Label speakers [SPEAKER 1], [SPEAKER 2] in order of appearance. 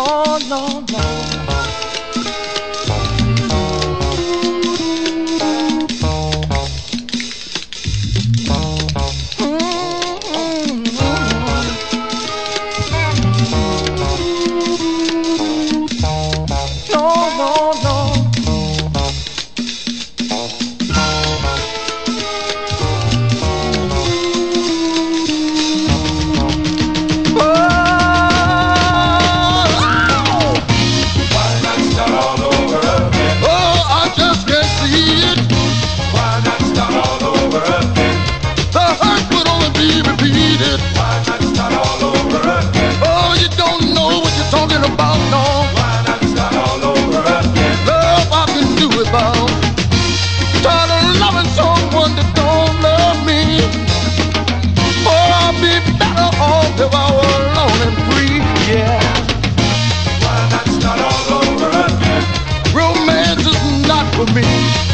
[SPEAKER 1] Lord, Lord, Lord. Lord, Lord, Lord.
[SPEAKER 2] If I were alone and free, yeah.
[SPEAKER 3] Why not start all over again?
[SPEAKER 2] Romance is not for me.